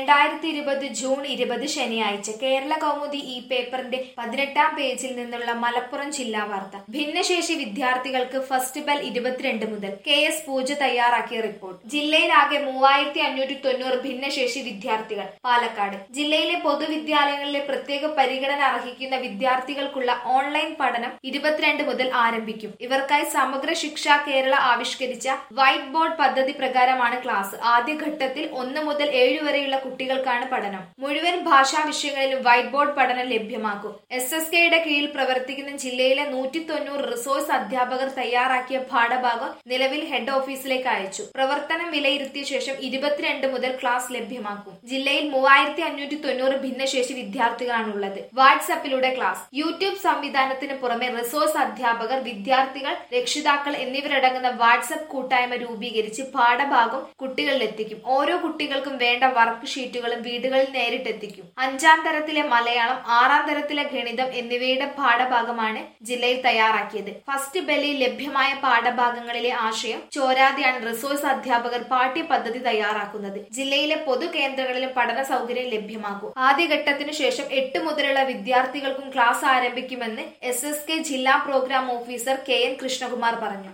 2020 June 20 ശനിയാഴ്ച കേരള കൗമുദി ഈ പേപ്പറിന്റെ 18-ാം പേജിൽ നിന്നുള്ള മലപ്പുറം ജില്ലാ വാർത്ത. ഭിന്നശേഷി വിദ്യാർത്ഥികൾക്ക് ഫസ്റ്റ് ബെൽ 22 മുതൽ. KS പൂജ തയ്യാറാക്കിയ റിപ്പോർട്ട്. ജില്ലയിലാകെ 3590 ഭിന്നശേഷി വിദ്യാർത്ഥികൾ. പാലക്കാട് ജില്ലയിലെ പൊതുവിദ്യാലയങ്ങളിലെ പ്രത്യേക പരിഗണന അർഹിക്കുന്ന വിദ്യാർത്ഥികൾക്കുള്ള ഓൺലൈൻ പഠനം 22 മുതൽ ആരംഭിക്കും. ഇവർക്കായി സമഗ്ര ശിക്ഷ കേരള ആവിഷ്കരിച്ച വൈറ്റ് ബോർഡ് പദ്ധതി പ്രകാരമാണ് ക്ലാസ്. ആദ്യഘട്ടത്തിൽ 1 മുതൽ 7 വരെയുള്ള കുട്ടികൾക്കാണ് പഠനം. മുഴുവൻ ഭാഷാ വിഷയങ്ങളിലും വൈറ്റ് ബോർഡ് പഠനം ലഭ്യമാക്കും. SSKയുടെ കീഴിൽ പ്രവർത്തിക്കുന്ന ജില്ലയിലെ 190 റിസോഴ്സ് അധ്യാപകർ തയ്യാറാക്കിയ പാഠഭാഗം നിലവിൽ ഹെഡ് ഓഫീസിലേക്ക് അയച്ചു. പ്രവർത്തനം വിലയിരുത്തിയ ശേഷം 22 മുതൽ ക്ലാസ് ലഭ്യമാക്കും. ജില്ലയിൽ 3590 ഭിന്നശേഷി വിദ്യാർത്ഥികളാണുള്ളത്. വാട്സാപ്പിലൂടെ ക്ലാസ്. യൂട്യൂബ് സംവിധാനത്തിന് പുറമെ റിസോഴ്സ് അധ്യാപകർ, വിദ്യാർത്ഥികൾ, രക്ഷിതാക്കൾ എന്നിവരടങ്ങുന്ന വാട്സാപ്പ് കൂട്ടായ്മ രൂപീകരിച്ച് പാഠഭാഗം കുട്ടികളിലെത്തിക്കും. ഓരോ കുട്ടികൾക്കും വേണ്ട വർക്ക് ഷീറ്റുകളും വീടുകളിൽ നേരിട്ടെത്തിക്കും. 5-ാം തരത്തിലെ മലയാളം, 6-ാം തരത്തിലെ ഗണിതം എന്നിവയുടെ പാഠഭാഗമാണ് ജില്ലയിൽ തയ്യാറാക്കിയത്. ഫസ്റ്റ് ബെല്ലിൽ ലഭ്യമായ പാഠഭാഗങ്ങളിലെ ആശയം ചോരാതെയാണ് റിസോഴ്സ് അധ്യാപകർ പാഠ്യപദ്ധതി തയ്യാറാക്കുന്നത്. ജില്ലയിലെ പൊതു കേന്ദ്രങ്ങളിലും പഠന സൗകര്യം ലഭ്യമാക്കും. ആദ്യഘട്ടത്തിനു ശേഷം 8 മുതലുള്ള വിദ്യാർത്ഥികൾക്കും ക്ലാസ് ആരംഭിക്കുമെന്ന് SSK ജില്ലാ പ്രോഗ്രാം ഓഫീസർ KN കൃഷ്ണകുമാർ പറഞ്ഞു.